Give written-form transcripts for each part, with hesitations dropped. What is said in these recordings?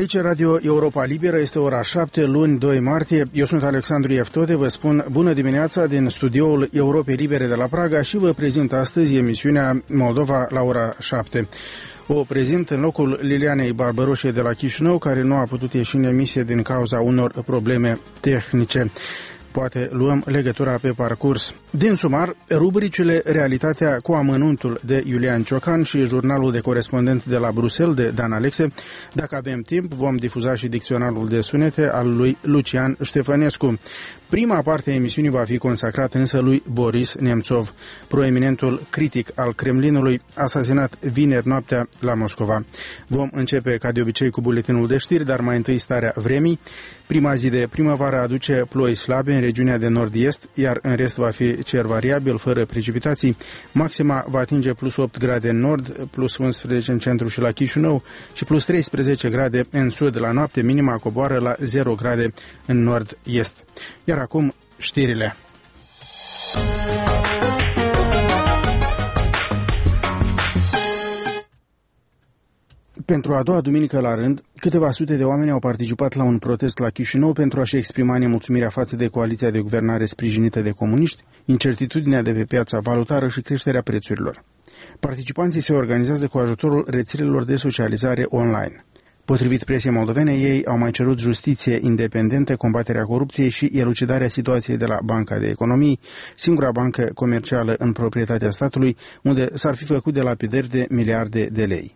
Aici Radio Europa Liberă, este ora 7, luni 2 martie. Eu sunt Alexandru Eftode, vă spun bună dimineața din studioul Europei Libere de la Praga și vă prezint astăzi emisiunea Moldova la ora 7. O prezint în locul Lilianei Barbaroșe de la Chișinău, care nu a putut ieși în emisie din cauza unor probleme tehnice. Poate luăm legătura pe parcurs. Din sumar, rubricile Realitatea cu amănuntul de Iulian Ciocan și jurnalul de corespondent de la Bruxelles de Dan Alexe. Dacă avem timp, vom difuza și dicționarul de sunete al lui Lucian Ștefănescu. Prima parte a emisiunii va fi consacrată însă lui Boris Nemțov, proeminentul critic al Kremlinului, asasinat vineri noaptea la Moscova. Vom începe ca de obicei cu buletinul de știri, dar mai întâi starea vremii. Prima zi de primăvară aduce ploi slabe în regiunea de nord-est, iar în rest va fi cer variabil, fără precipitații. Maxima va atinge plus 8 grade în nord, plus 11 în centru și la Chișinău și plus 13 grade în sud. La noapte minima coboară la 0 grade în nord-est. Iar acum știrile. Pentru a doua duminică la rând, câteva sute de oameni au participat la un protest la Chișinău pentru a-și exprima nemulțumirea față de coaliția de guvernare sprijinită de comuniști, incertitudinea de pe piața valutară și creșterea prețurilor. Participanții se organizează cu ajutorul rețelelor de socializare online. Potrivit presiei moldovene, ei au mai cerut justiție independentă, combaterea corupției și elucidarea situației de la Banca de Economii, singura bancă comercială în proprietatea statului, unde s-ar fi făcut de lapidări de miliarde de lei.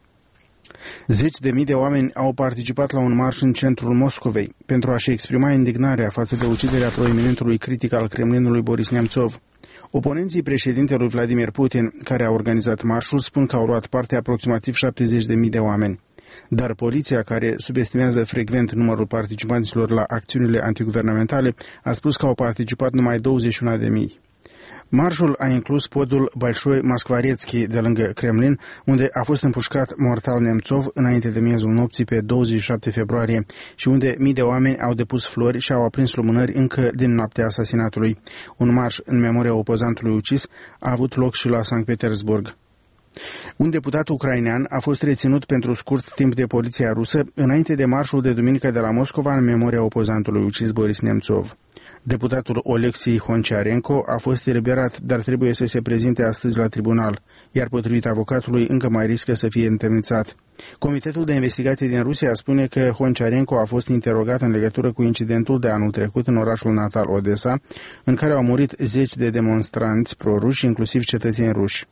Zeci de mii de oameni au participat la un marș în centrul Moscovei pentru a-și exprima indignarea față de uciderea proeminentului critic al Kremlinului Boris Nemțov. Oponenții președintelui Vladimir Putin, care a organizat marșul, spun că au luat parte aproximativ 70.000 de oameni. Dar poliția, care subestimează frecvent numărul participanților la acțiunile antiguvernamentale, a spus că au participat numai 21.000. Marșul a inclus podul Balșoi Moskvaretski de lângă Kremlin, unde a fost împușcat mortal Nemțov înainte de miezul nopții pe 27 februarie și unde mii de oameni au depus flori și au aprins lumânări încă din noaptea asasinatului. Un marș în memoria opozantului ucis a avut loc și la Sankt Petersburg. Un deputat ucrainean a fost reținut pentru scurt timp de poliția rusă înainte de marșul de duminică de la Moscova în memoria opozantului ucis Boris Nemțov. Deputatul Oleksii Honciarenko a fost eliberat, dar trebuie să se prezinte astăzi la tribunal, iar potrivit avocatului încă mai riscă să fie întemnițat. Comitetul de investigație din Rusia spune că Honciarenko a fost interogat în legătură cu incidentul de anul trecut în orașul natal Odessa, în care au murit zeci de demonstranți pro-ruși, inclusiv cetățeni ruși.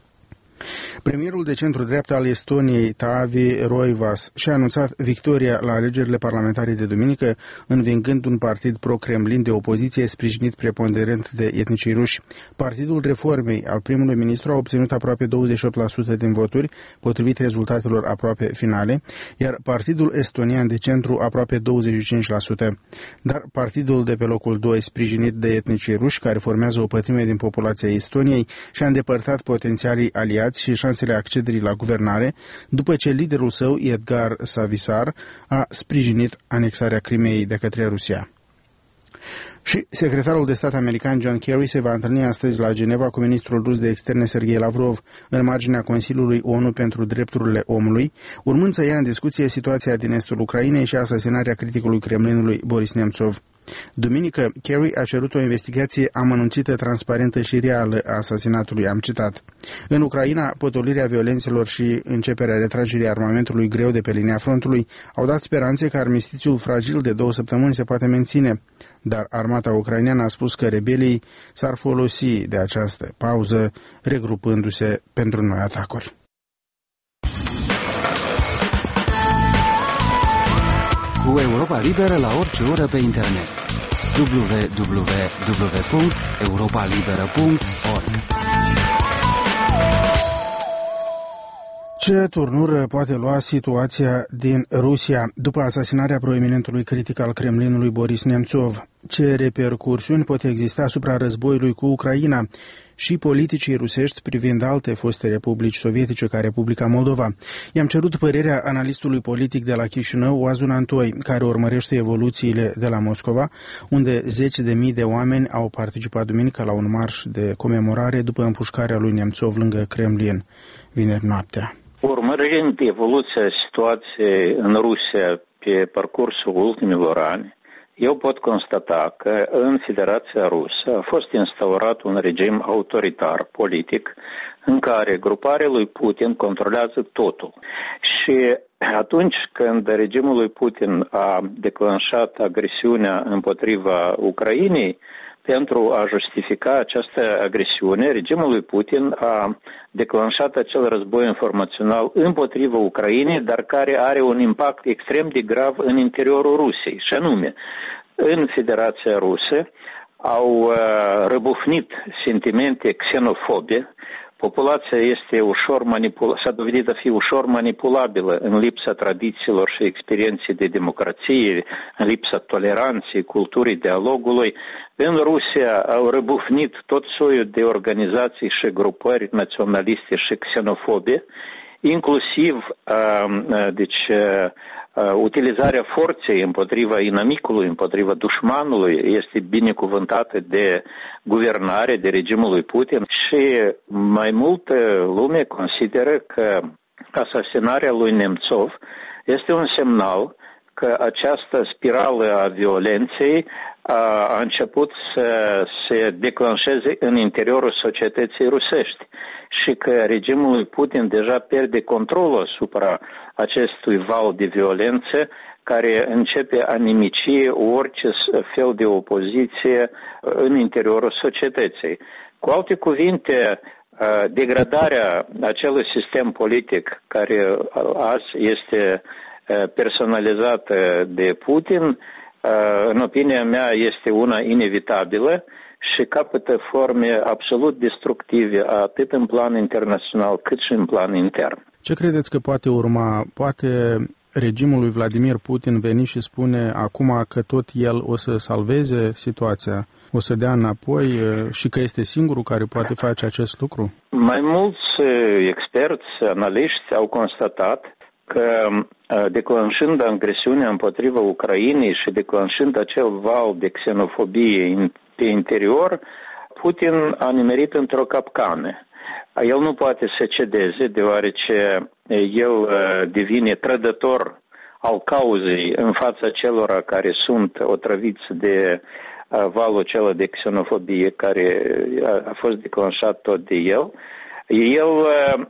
Premierul de centru-dreapta al Estoniei, Taavi Rõivas, și-a anunțat victoria la alegerile parlamentare de duminică, învingând un partid pro-Kremlin de opoziție sprijinit preponderent de etnicii ruși. Partidul Reformei al primului ministru a obținut aproape 28% din voturi, potrivit rezultatelor aproape finale, iar partidul estonian de centru aproape 25%. Dar partidul de pe locul 2, sprijinit de etnicii ruși, care formează o pătrime din populația Estoniei, și-a îndepărtat potențialii aliați și șansele accederii la guvernare, după ce liderul său, Edgar Savisaar, a sprijinit anexarea Crimeei de către Rusia. Și secretarul de stat american John Kerry se va întâlni astăzi la Geneva cu ministrul rus de externe Sergei Lavrov în marginea Consiliului ONU pentru Drepturile Omului, urmând să ia în discuție situația din estul Ucrainei și asasinarea criticului Kremlinului Boris Nemțov. Duminică, Kerry a cerut o investigație amănunțită, transparentă și reală a asasinatului, am citat. În Ucraina, potolirea violențelor și începerea retragerii armamentului greu de pe linia frontului au dat speranțe că armistițiul fragil de 2 săptămâni se poate menține, dar armata ucraineană a spus că rebelii s-ar folosi de această pauză, regrupându-se pentru noi atacuri. Cu Europa Liberă la orice oră pe internet. www.europalibera.org. Ce turnură poate lua situația din Rusia după asasinarea proeminentului critic al Kremlinului Boris Nemțov? Ce repercursiuni pot exista asupra războiului cu Ucraina și politicii rusești privind alte foste republici sovietice ca Republica Moldova? I-am cerut părerea analistului politic de la Chișinău, Oazun Antoi, care urmărește evoluțiile de la Moscova, unde zeci de mii de oameni au participat duminică la un marș de comemorare după împușcarea lui Nemțov lângă Kremlin vineri noaptea. Urmărind evoluția situației în Rusia pe parcursul ultimilor ani, eu pot constata că în Federația Rusă a fost instaurat un regim autoritar politic în care gruparea lui Putin controlează totul. Și atunci când regimul lui Putin a declanșat agresiunea împotriva Ucrainei, pentru a justifica această agresiune, regimul lui Putin a declanșat acel război informațional împotriva Ucrainei, dar care are un impact extrem de grav în interiorul Rusiei. Și anume, în Federația Rusă au răbufnit sentimente xenofobe. Populația este s-a dovedit a fi ușor manipulabilă în lipsa tradițiilor și experienței de democrație, în lipsa toleranței, culturii dialogului. În Rusia au răbufnit tot soiul de organizații și grupări naționaliste și xenofobe, inclusiv utilizarea forței împotriva inamicului, împotriva dușmanului este binecuvântată de guvernare, de regimul lui Putin și mai multă lume consideră că asasinarea lui Nemțov este un semnal că această spirală a violenței a început să se declanșeze în interiorul societății rusești și că regimul lui Putin deja pierde controlul asupra acestui val de violență care începe a nimici orice fel de opoziție în interiorul societății. Cu alte cuvinte, degradarea acelui sistem politic care azi este personalizată de Putin, în opinia mea, este una inevitabilă și capătă forme absolut destructive atât în plan internațional cât și în plan intern. Ce credeți că poate urma? Poate regimul lui Vladimir Putin veni și spune acum că tot el o să salveze situația, o să dea înapoi și că este singurul care poate face acest lucru? Mai mulți experți, analiști au constatat că declanșând agresiunea împotriva Ucrainei și declanșând acel val de xenofobie pe interior, Putin a nimerit într-o capcană. El nu poate să cedeze, deoarece el devine trădător al cauzei în fața celor care sunt otrăviți de valul acela de xenofobie care a fost declanșat tot de el. El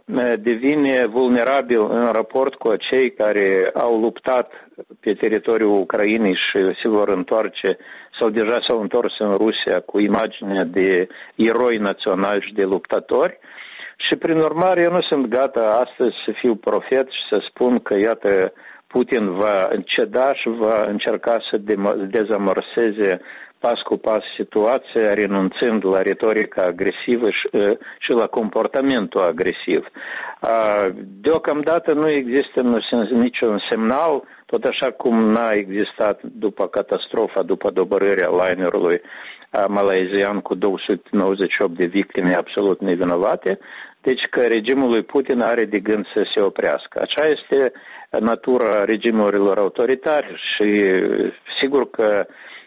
devine vulnerabil în raport cu cei care au luptat pe teritoriul Ucrainei și se vor întoarce sau deja s-au întors în Rusia cu imaginea de eroi naționali și de luptători. Și prin urmare eu nu sunt gata astăzi să fiu profet și să spun că iată Putin va ceda și va încerca să dezamorseze pas cu pas situația, renunțând la retorica agresivă și la comportamentul agresiv. Deocamdată nu există niciun semnal, tot așa cum n-a existat după catastrofa, după dobărârea linerului malaizian cu 298 de victime absolut nevinovate, deci că regimul lui Putin are de gând să se oprească. Așa este natura regimurilor autoritare și sigur că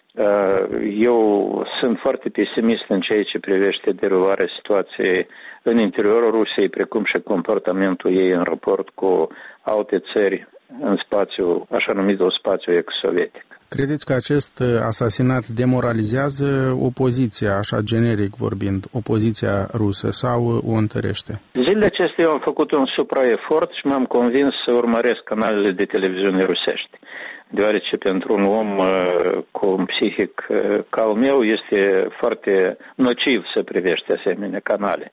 eu sunt foarte pesimist în ceea ce privește derularea situației în interiorul Rusiei, precum și comportamentul ei în raport cu alte țări în spațiu, așa numitul spațiu ex-sovietic. Credeți că acest asasinat demoralizează opoziția, așa generic vorbind, opoziția rusă, sau o întărește? Zilele acestea eu am făcut un supraefort și m-am convins să urmăresc canalele de televiziune rusești, deoarece pentru un om cu un psihic ca al meu este foarte nociv să privește asemenea canale.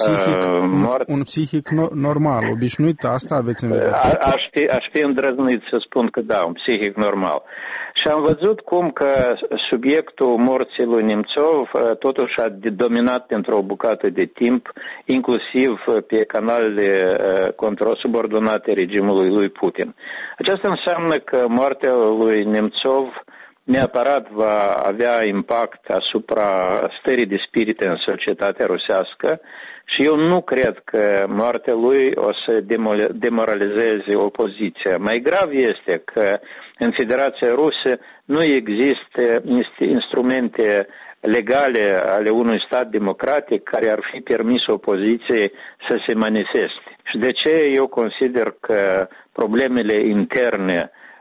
Un psihic normal, obișnuit, asta aveți în vedere? Aș fi îndrăznit să spun că da, un psihic normal. Și am văzut cum că subiectul morții lui Nemțov totuși a dominat pentru o bucată de timp, inclusiv pe canalele subordonate regimului lui Putin. Aceasta înseamnă că moartea lui Nemțov neapărat va avea impact asupra stării de spirit în societatea rusească și eu nu cred că moartea lui o să demoralizeze opoziția. Mai grav este că în Federația Rusă nu există instrumente legale ale unui stat democratic care ar fi permis opoziției să se manifeste. Și de ce eu consider că problemele interne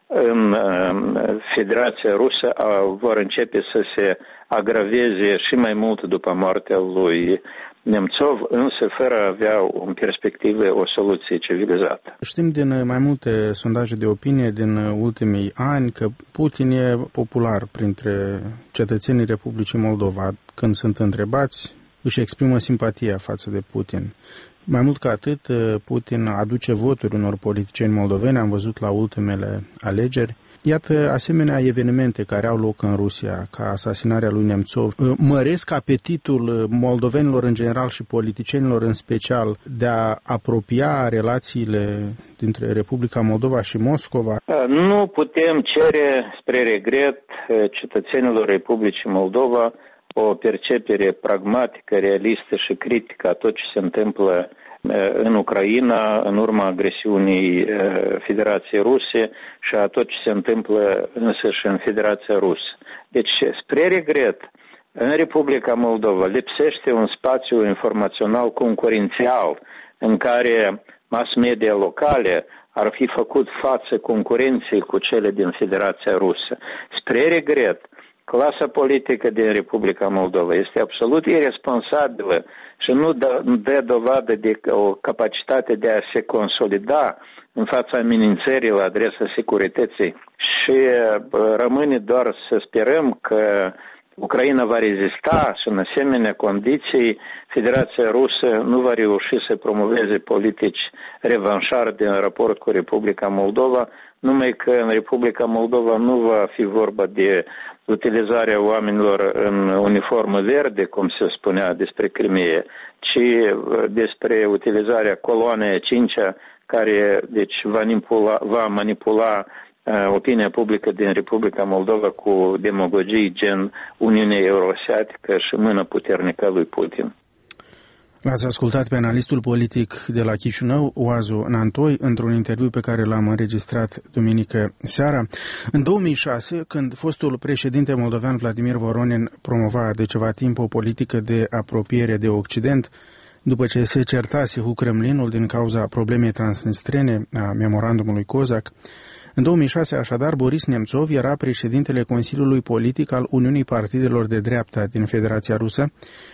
în Federația Rusă vor începe să se agraveze și mai mult după moartea lui Nemțov, însă fără a avea în perspectivă o soluție civilizată. Știm din mai multe sondaje de opinie din ultimii ani că Putin e popular printre cetățenii Republicii Moldova. Când sunt întrebați, își exprimă simpatia față de Putin. Mai mult ca atât, Putin aduce voturi unor politicieni moldoveni, am văzut la ultimele alegeri. Iată, asemenea evenimente care au loc în Rusia, ca asasinarea lui Nemțov, măresc apetitul moldovenilor în general și politicienilor în special de a apropia relațiile dintre Republica Moldova și Moscova. Nu putem cere, spre regret, cetățenilor Republicii Moldova o percepere pragmatică, realistă și critică a tot ce se întâmplă în Ucraina, în urma agresiunii Federației Ruse și a tot ce se întâmplă însăși în Federația Rusă. Deci, spre regret, în Republica Moldova lipsește un spațiu informațional concurențial în care mass media locale ar fi făcut față concurenței cu cele din Federația Rusă. Spre regret, clasa politică din Republica Moldova este absolut irresponsabilă și nu dă dovadă de o capacitate de a se consolida în fața amenințării la adresa securității. Și rămâne doar să sperăm că Ucraina va rezista și în asemenea condiții Federația Rusă nu va reuși să promoveze politici revanșare din raport cu Republica Moldova, numai că în Republica Moldova nu va fi vorba de utilizarea oamenilor în uniformă verde, cum se spunea despre Crimea, ci despre utilizarea coloanei 5-a, care deci va manipula opinia publică din Republica Moldova cu demagogii gen Uniunea Euroasiatică și mână puternică lui Putin. L-ați ascultat pe analistul politic de la Chișinău, Oazu Nantoi, într-un interviu pe care l-am înregistrat duminică seara. În 2006, când fostul președinte moldovean Vladimir Voronin promova de ceva timp o politică de apropiere de Occident, după ce se certase cu Kremlinul din cauza problemei transnistrene a memorandumului Cozac, în 2006, așadar, Boris Nemțov era președintele Consiliului Politic al Uniunii Partidelor de Dreapta din Federația Rusă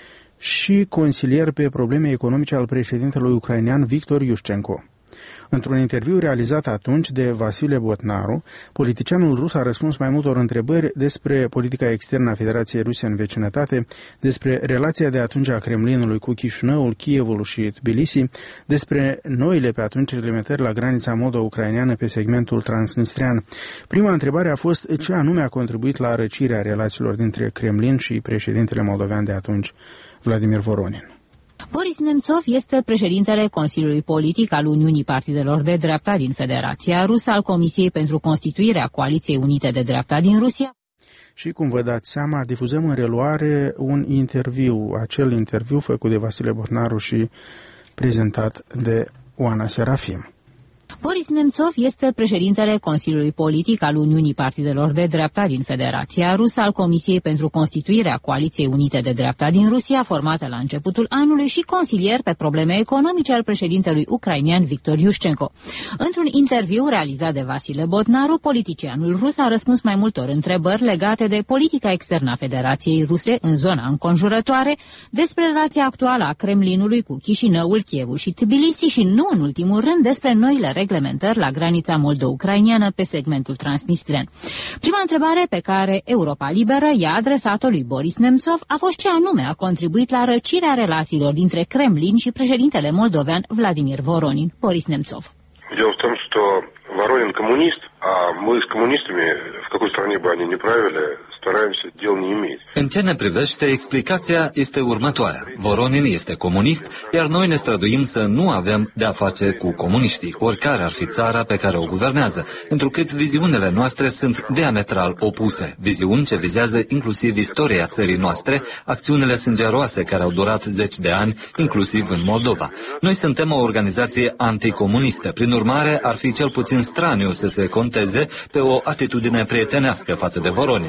și consilier pe probleme economice al președintelui ucrainean Victor Yushchenko. Într-un interviu realizat atunci de Vasile Botnaru, politicianul rus a răspuns mai multor întrebări despre politica externă a Federației Ruse în vecinătate, despre relația de atunci a Kremlinului cu Chișinăul, Kievul și Tbilisi, despre noile pe atunci reglementări la granița moldo-ucraineană pe segmentul transnistrian. Prima întrebare a fost ce anume a contribuit la răcirea relațiilor dintre Kremlin și președintele moldovean de atunci, Vladimir Voronin. Boris Nemțov este președintele Consiliului Politic al Uniunii Partidelor de Dreapta din Federația Rusă, al Comisiei pentru Constituirea Coaliției Unite de Dreapta din Rusia. Și, cum vă dați seama, difuzăm în reluare un interviu, acel interviu făcut de Vasile Botnaru și prezentat de Oana Serafim. Boris Nemțov este președintele Consiliului Politic al Uniunii Partidelor de Dreapta din Federația Rusă, al Comisiei pentru Constituirea Coaliției Unite de Dreapta din Rusia, formată la începutul anului, și consilier pe probleme economice al președintelui ucrainean Victor Yushchenko. Într-un interviu realizat de Vasile Botnaru, politicianul rus a răspuns mai multor întrebări legate de politica externă a Federației Ruse în zona înconjurătoare, despre relația actuală a Kremlinului cu Chișinăul, Kievul și Tbilisi și, nu în ultimul rând, despre noile reglementări la granița moldo-ucraineană pe segmentul transnistrian. Prima întrebare pe care Europa Liberă i-a adresat-o lui Boris Nemțov a fost ce anume a contribuit la răcirea relațiilor dintre Kremlin și președintele moldovean Vladimir Voronin. Boris Nemțov. Дело в том, что Воронин коммунист, а мы с коммунистами, в какой стране бы они ни правили, стараемся дел не иметь. În ce ne privește, explicația este următoarea. Voronin este comunist, iar noi ne străduim să nu avem de-a face cu comuniștii, oricare ar fi țara pe care o guvernează, întrucât viziunile noastre sunt diametral opuse, viziuni ce vizează inclusiv istoria țării noastre, acțiunile sângeroase care au durat 10 de ani, inclusiv în Moldova. Noi suntem o organizație anticomunistă, prin urmare ar fi cel puțin straniu să se conteze pe o atitudine prietenească față de Voronin.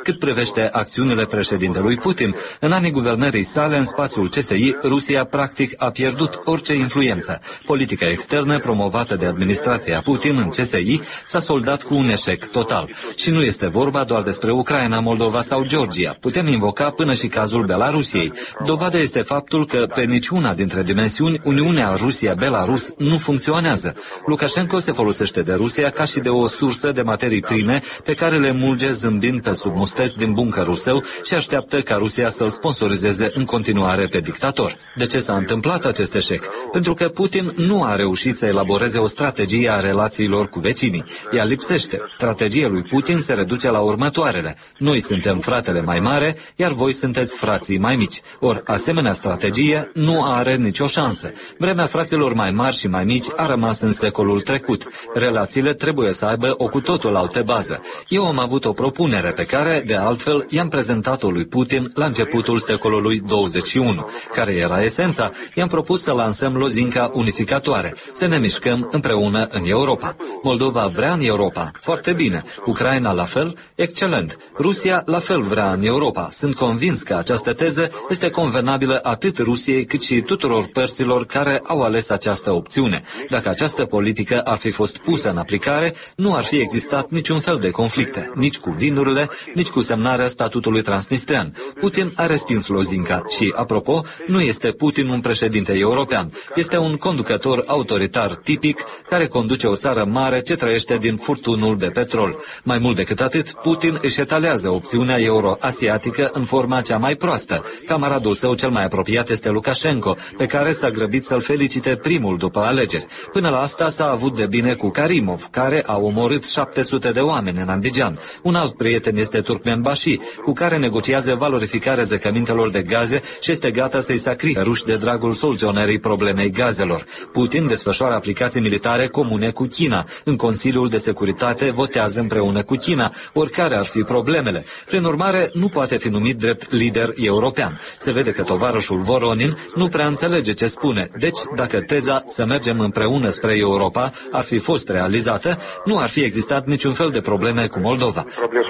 Cât privește acțiunile președintelui Putin, în anii guvernării sale în spațiul CSI, Rusia practic a pierdut orice influență. Politica externă promovată de administrația Putin în CSI s-a soldat cu un eșec total. Și nu este vorba doar despre Ucraina, Moldova sau Georgia. Putem invoca până și cazul Belarusiei. Dovadă este faptul că pe niciuna dintre dimensiuni Uniunea Rusia-Belarus nu funcționează. Lukashenko se folosește de Rusia ca și de o sursă de materii prime pe care le mulge zâmbind pe sub musteți din buncărul său și așteaptă ca Rusia să-l sponsorizeze în continuare pe dictator. De ce s-a întâmplat acest eșec? Pentru că Putin nu a reușit să elaboreze o strategie a relațiilor cu vecinii. Ea lipsește. Strategia lui Putin se reduce la următoarele. Noi suntem fratele mai mare, iar voi sunteți frații mai mici. Ori asemenea strategie nu are nicio șansă. Vremea fraților mai mari și mai mici a rămas în secolul trecut. Relațiile trebuie să aibă o cu totul altă bază. Eu am avut o propunere pe care, de altfel, i-am prezentat-o lui Putin la începutul secolului 21. Care era esența? I-am propus să lansăm lozinca unificatoare, să ne mișcăm împreună în Europa. Moldova vrea în Europa. Foarte bine. Ucraina la fel? Excelent. Rusia la fel vrea în Europa. Sunt convins că această teză este convenabilă atât Rusiei cât și tuturor părților care au ales această opțiune. Dacă această politică ar fi fost pusă în aplicare, nu ar fi existat niciun fel de conflicte, nici cu vinurile, nici cu semnarea statutului transnistrean. Putin a respins lozinca și, apropo, nu este Putin un președinte european. Este un conducător autoritar tipic care conduce o țară mare ce trăiește din furtunul de petrol. Mai mult decât atât, Putin își etalează opțiunea euro-asiatică în forma cea mai proastă. Camaradul său cel mai apropiat este Lukashenko, pe care s-a grăbit să-l felicite primul după alegeri. Până la asta s-a avut de bine cu Karimov, care a omorât 700 de oameni în Andijan. Un alt prieten este Turkmenbashi, cu care negociază valorificarea zăcămintelor de gaze și este gata să-i sacrifice ruși de dragul soluționării problemei gazelor. Putin desfășoară aplicații militare comune cu China. În Consiliul de Securitate votează împreună cu China, oricare ar fi problemele. Prin urmare, nu poate fi numit drept lider european. Se vede că tovarășul Voronin nu prea înțelege ce spune. Deci, dacă teza să mergem împreună spre Europa ar fi fost realizată, nu ar fi existat niciun fel de probleme cu Moldova.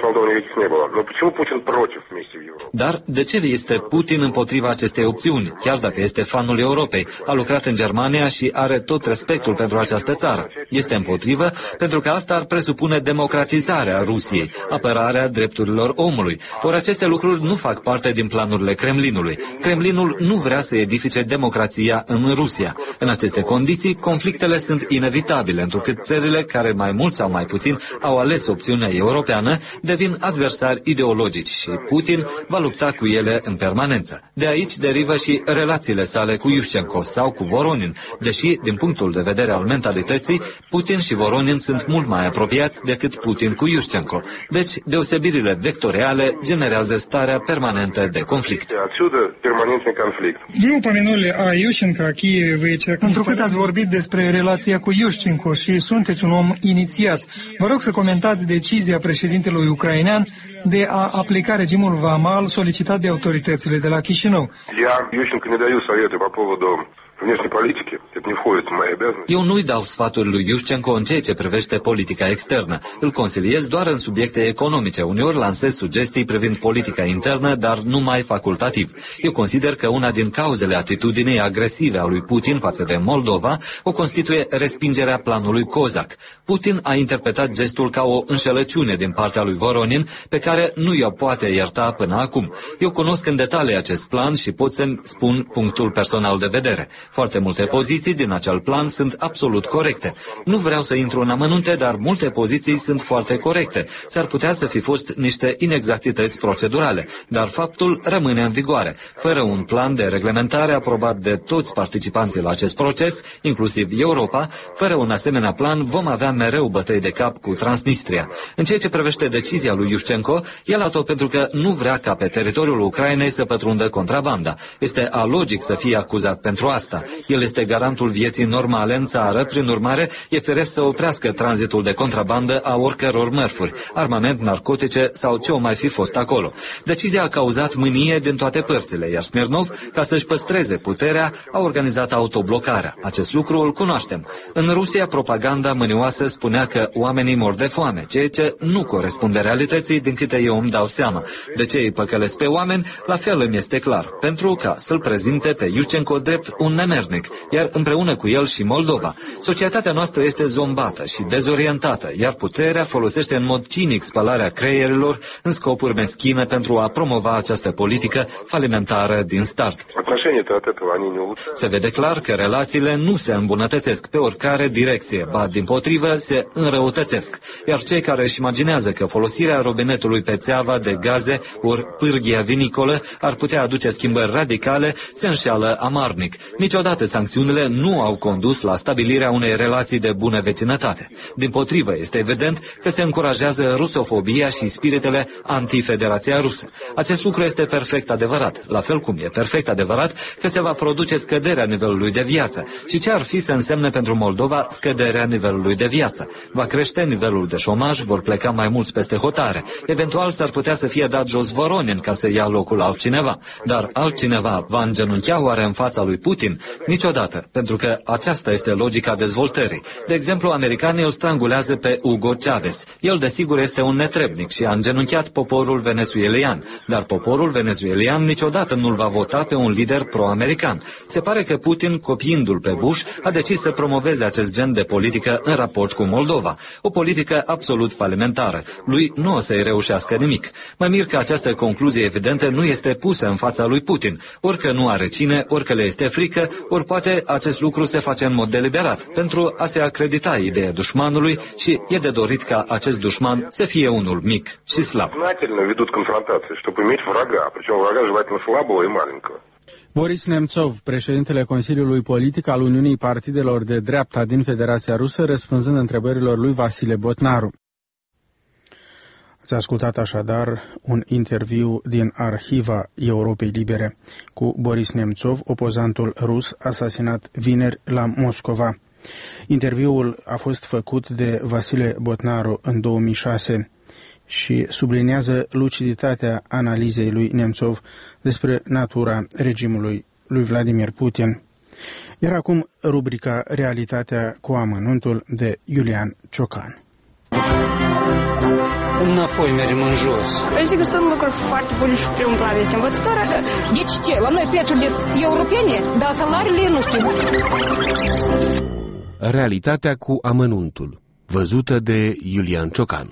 Dar de ce este Putin împotriva acestei opțiuni, chiar dacă este fanul Europei, a lucrat în Germania și are tot respectul pentru această țară? Este împotrivă pentru că asta ar presupune democratizarea Rusiei, apărarea drepturilor omului. Ori aceste lucruri nu fac parte din planurile Kremlinului. Kremlinul nu vrea să edifice democrația în Rusia. În aceste condiții, conflictele sunt inevitabile, întrucât țările care mai mult sau mai puțin au ales opțiunea europeană devin adversari ideologici și Putin va lupta cu ele în permanență. De aici derivă și relațiile sale cu Yushchenko sau cu Voronin, deși, din punctul de vedere al mentalității, Putin și Voronin sunt mult mai apropiați decât Putin cu Yushchenko. Deci, deosebirile vectoriale generează starea permanentă de conflict. Întrucât ați vorbit despre relația cu Yushchenko și sunteți un om inițiat, vă rog să comentați decizia președintelui ucrainean de a aplica regimul vamal solicitat de autoritățile de la Chișinău. Eu nu-i dau sfaturi lui Yushchenko în ceea ce privește politica externă. Îl consiliez doar în subiecte economice. Uneori lansez sugestii privind politica internă, dar numai facultativ. Eu consider că una din cauzele atitudinii agresive a lui Putin față de Moldova o constituie respingerea planului Kozak. Putin a interpretat gestul ca o înșelăciune din partea lui Voronin, pe care nu i-o poate ierta până acum. Eu cunosc în detalii acest plan și pot să-mi spun punctul personal de vedere. Foarte multe poziții din acel plan sunt absolut corecte. Nu vreau să intru în amănunte, dar multe poziții sunt foarte corecte. S-ar putea să fi fost niște inexactități procedurale, dar faptul rămâne în vigoare. Fără un plan de reglementare aprobat de toți participanții la acest proces, inclusiv Europa, fără un asemenea plan vom avea mereu bătăi de cap cu Transnistria. În ceea ce privește decizia lui Yushchenko, el a luat-o pentru că nu vrea ca pe teritoriul Ucrainei să pătrundă contrabanda. Este alogic să fie acuzat pentru asta. asta. El este garantul vieții normale în țară, prin urmare, e firesc să oprească tranzitul de contrabandă a oricăror mărfuri, armament, narcotice sau ce o mai fi fost acolo. Decizia a cauzat mânie din toate părțile, iar Smirnov, ca să-și păstreze puterea, a organizat autoblocarea. Acest lucru îl cunoaștem. În Rusia, propaganda mânioasă spunea că oamenii mor de foame, ceea ce nu corespunde realității, din câte eu îmi dau seama. De ce îi păcălesc pe oameni, la fel îmi este clar, pentru ca să-l prezinte pe Iușcenko drept un nemernic, iar împreună cu el și Moldova. Societatea noastră este zombată și dezorientată, iar puterea folosește în mod cinic spălarea creierilor în scopuri meschine pentru a promova această politică falimentară din start. Se vede clar că relațiile nu se îmbunătățesc pe oricare direcție, ba dimpotrivă se înrăutățesc, iar cei care își imaginează că folosirea robinetului pe țeava de gaze ori pârghia vinicolă ar putea aduce schimbări radicale se înșeală amarnic. Niciodată sancțiunile nu au condus la stabilirea unei relații de bună vecinătate. Dimpotrivă, este evident că se încurajează rusofobia și spiritele anti-Federația Rusă. Acest lucru este perfect adevărat, la fel cum e perfect adevărat că se va produce scăderea nivelului de viață. Și ce ar fi să însemne pentru Moldova scăderea nivelului de viață? Va crește nivelul de șomaj, vor pleca mai mulți peste hotare. Eventual s-ar putea să fie dat jos Voronin ca să ia locul altcineva. Dar altcineva va îngenunchea oare în fața lui Putin? Niciodată, pentru că aceasta este logica dezvoltării. De exemplu, americanii îl strangulează pe Hugo Chavez. El, desigur, este un netrebnic și a îngenunchiat poporul venezuelian. Dar poporul venezuelian niciodată nu-l va vota pe un lider pro-american. Se pare că Putin, copiindu-l pe Bush, a decis să promoveze acest gen de politică în raport cu Moldova. O politică absolut falimentară. Lui nu o să-i reușească nimic. Mă mir că această concluzie evidentă nu este pusă în fața lui Putin. Orică nu are cine, orică le este frică, ori poate acest lucru se face în mod deliberat, pentru a se acredita ideea dușmanului și e de dorit ca acest dușman să fie unul mic și slab. Boris Nemțov, președintele Consiliului Politic al Uniunii Partidelor de Dreapta din Federația Rusă, răspunzând întrebărilor lui Vasile Botnaru. Ați ascultat așadar un interviu din Arhiva Europei Libere cu Boris Nemțov, opozantul rus asasinat vineri la Moscova. Interviul a fost făcut de Vasile Botnaru în 2006 și subliniază luciditatea analizei lui Nemțov despre natura regimului lui Vladimir Putin. Iar acum rubrica Realitatea cu amănuntul de Iulian Ciocan. Înapoi mergem în jos. Sigur, sunt lucruri foarte bune și primul plan este învățătoarea. Deci ce? La noi prețurile sunt europene, dar salariile nu știu. Realitatea cu amănuntul, văzută de Iulian Ciocan.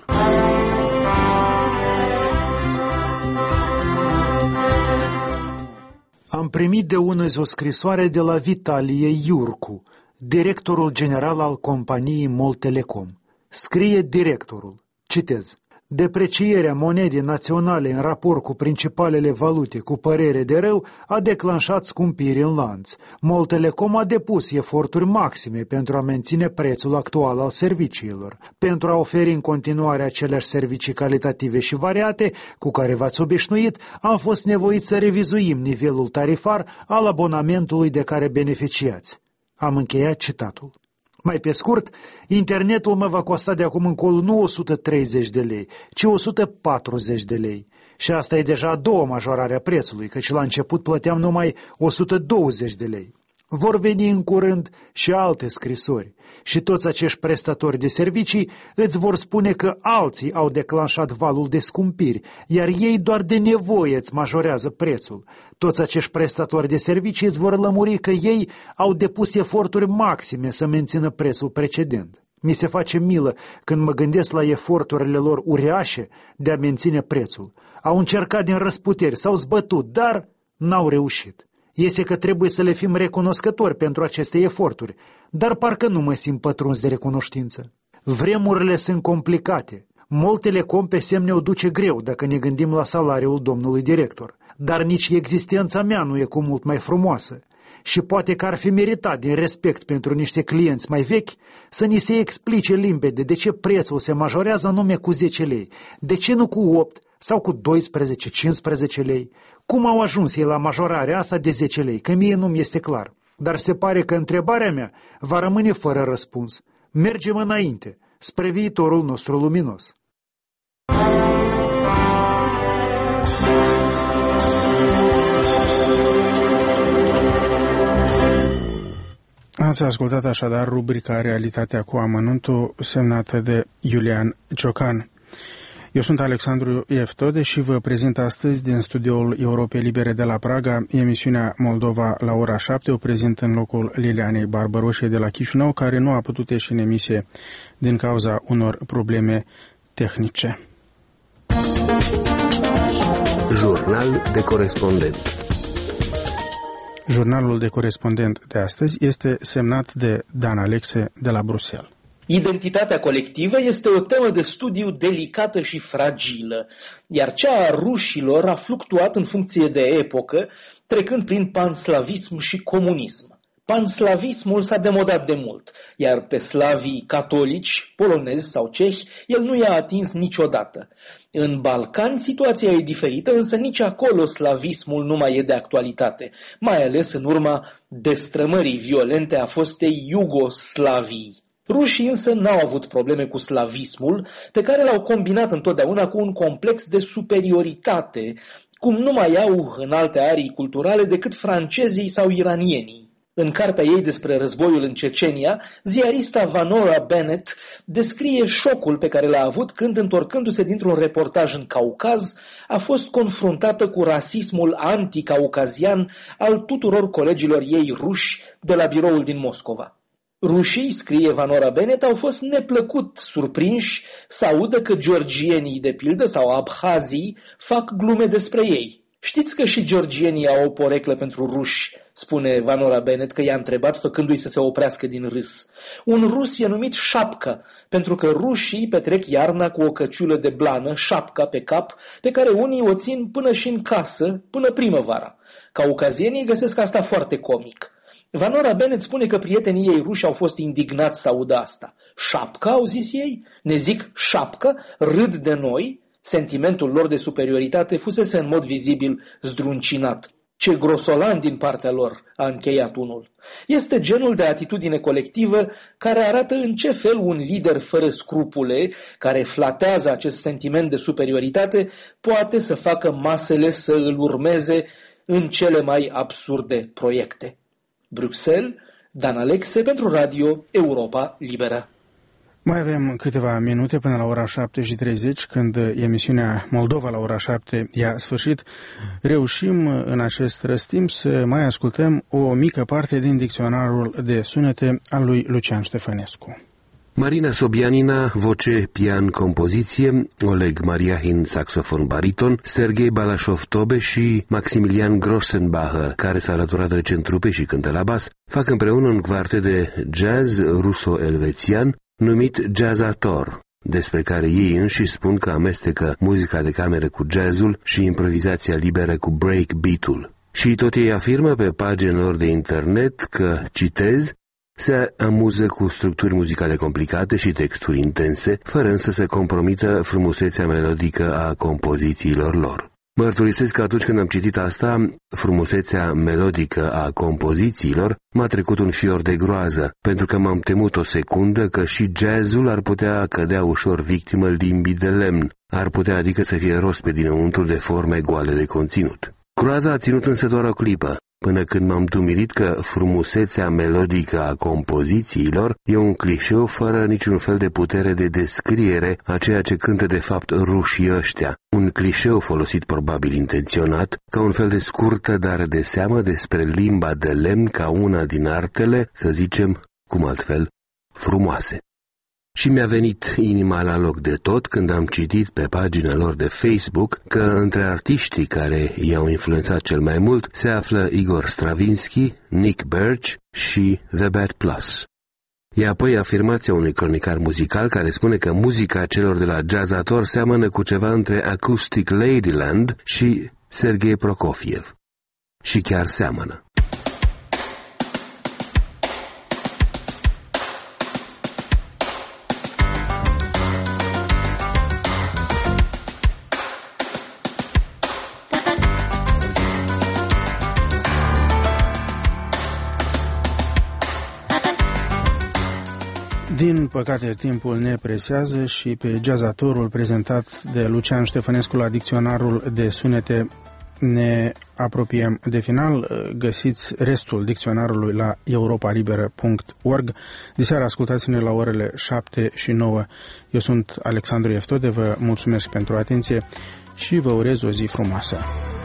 Am primit de unăzi o scrisoare de la Vitalie Iurcu, directorul general al companiei Moltelecom. Scrie directorul, citez: deprecierea monedei naționale în raport cu principalele valute cu părere de rău a declanșat scumpiri în lanț. Moltelecom a depus eforturi maxime pentru a menține prețul actual al serviciilor, pentru a oferi în continuare aceleași servicii calitative și variate cu care v-ați obișnuit. Am fost nevoiți să revizuim nivelul tarifar al abonamentului de care beneficiați. Am încheiat citatul. Mai pe scurt, internetul mă va costa de acum încolo nu 130 de lei, ci 140 de lei. Și asta e deja a doua majorare a prețului, căci la început plăteam numai 120 de lei. Vor veni în curând și alte scrisori și toți acești prestatori de servicii îți vor spune că alții au declanșat valul de scumpiri, iar ei doar de nevoie îți majorează prețul. Toți acești prestatori de servicii îți vor lămuri că ei au depus eforturi maxime să mențină prețul precedent. Mi se face milă când mă gândesc la eforturile lor uriașe de a menține prețul. Au încercat din răsputeri, s-au zbătut, dar n-au reușit. Iese că trebuie să le fim recunoscători pentru aceste eforturi, dar parcă nu mă simt pătruns de recunoștință. Vremurile sunt complicate. Moltelecom pe semne o duce greu dacă ne gândim la salariul domnului director, dar nici existența mea nu e cu mult mai frumoasă. Și poate că ar fi meritat, din respect pentru niște clienți mai vechi, să ni se explice limpede de ce prețul se majorează anume cu 10 lei, de ce nu cu 8 sau cu 12-15 lei. Cum au ajuns ei la majorarea asta de 10 lei, că mie nu-mi este clar. Dar se pare că întrebarea mea va rămâne fără răspuns. Mergem înainte, spre viitorul nostru luminos. Ați ascultat așadar rubrica Realitatea cu amănuntul, semnată de Iulian Ciocan. Eu sunt Alexandru Ieftode și vă prezint astăzi din studioul Europei Libere de la Praga emisiunea Moldova la ora 7. O prezint în locul Lilianei Barbaroșe de la Chișinău, care nu a putut ieși în emisie din cauza unor probleme tehnice. Jurnal de corespondent. Jurnalul de corespondent de astăzi este semnat de Dan Alexe de la Bruxelles. Identitatea colectivă este o temă de studiu delicată și fragilă, iar cea a rușilor a fluctuat în funcție de epocă, trecând prin panslavism și comunism. Panslavismul s-a demodat de mult, iar pe slavii catolici, polonezi sau cehi, el nu i-a atins niciodată. În Balcani situația e diferită, însă nici acolo slavismul nu mai e de actualitate, mai ales în urma destrămării violente a fostei Iugoslavii. Rușii însă n-au avut probleme cu slavismul, pe care l-au combinat întotdeauna cu un complex de superioritate, cum nu mai au în alte arii culturale decât francezii sau iranienii. În cartea ei despre războiul în Cecenia, ziarista Vanora Bennett descrie șocul pe care l-a avut când, întorcându-se dintr-un reportaj în Caucaz, a fost confruntată cu rasismul anticaucazian al tuturor colegilor ei ruși de la biroul din Moscova. Rușii, scrie Vanora Bennett, au fost neplăcut surprinși să audă că georgienii, de pildă, sau abhazii, fac glume despre ei. Știți că și georgienii au o poreclă pentru ruși, spune Vanora Bennett, că i-a întrebat făcându-i să se oprească din râs. Un rus e numit șapcă, pentru că rușii petrec iarna cu o căciulă de blană, șapca pe cap, pe care unii o țin până și în casă, până primăvara. Caucazienii găsesc asta foarte comic. Vanora Bennett spune că prietenii ei ruși au fost indignați să audă asta. Șapca, au zis ei? Ne zic șapcă? Râd de noi? Sentimentul lor de superioritate fusese în mod vizibil zdruncinat. Ce grosolan din partea lor, a încheiat unul. Este genul de atitudine colectivă care arată în ce fel un lider fără scrupule, care flatează acest sentiment de superioritate, poate să facă masele să îl urmeze în cele mai absurde proiecte. Bruxelles, Dan Alexe pentru Radio Europa Liberă. Mai avem câteva minute până la ora 7:30, când emisiunea Moldova la ora 7 ia sfârșit. Reușim în acest răstimp să mai ascultăm o mică parte din dicționarul de sunete al lui Lucian Ștefănescu. Marina Sobianina, voce, pian, compoziție, Oleg Mariahin, saxofon bariton, Serghei Balashov-Tobe și Maximilian Grossenbacher, care s-a alăturat recent trupei și cântă la bas, fac împreună un quartet de jazz ruso-elvețian numit Jazzator, despre care ei înși spun că amestecă muzica de cameră cu jazzul și improvizația liberă cu breakbeat-ul. Și tot ei afirmă pe paginile lor de internet că, citez, se amuză cu structuri muzicale complicate și texturi intense, fără însă să compromită frumusețea melodică a compozițiilor lor. Mărturisesc că atunci când am citit asta, frumusețea melodică a compozițiilor, m-a trecut un fior de groază, pentru că m-am temut o secundă că și jazzul ar putea cădea ușor victimă limbii de lemn, ar putea adică să fie rost pe dinăuntru de forme goale de conținut. Groaza a ținut însă doar o clipă, până când m-am dumirit că frumusețea melodică a compozițiilor e un clișeu fără niciun fel de putere de descriere a ceea ce cântă de fapt rușii ăștia, un clișeu folosit probabil intenționat ca un fel de scurtă dare de seamă despre limba de lemn ca una din artele, să zicem, cum altfel, frumoase. Și mi-a venit inima la loc de tot când am citit pe pagina lor de Facebook că între artiștii care i-au influențat cel mai mult se află Igor Stravinsky, Nick Birch și The Bad Plus. E apoi afirmația unui cronicar muzical care spune că muzica celor de la Jazzator seamănă cu ceva între Acoustic Ladyland și Serghei Prokofiev. Și chiar seamănă. Din păcate, timpul ne presează și pe jazzatorul prezentat de Lucian Ștefănescu la dicționarul de sunete ne apropiem de final. Găsiți restul dicționarului la europalibera.org. Diseară ascultați-ne la orele 7 și 9. Eu sunt Alexandru Eftode, vă mulțumesc pentru atenție și vă urez o zi frumoasă.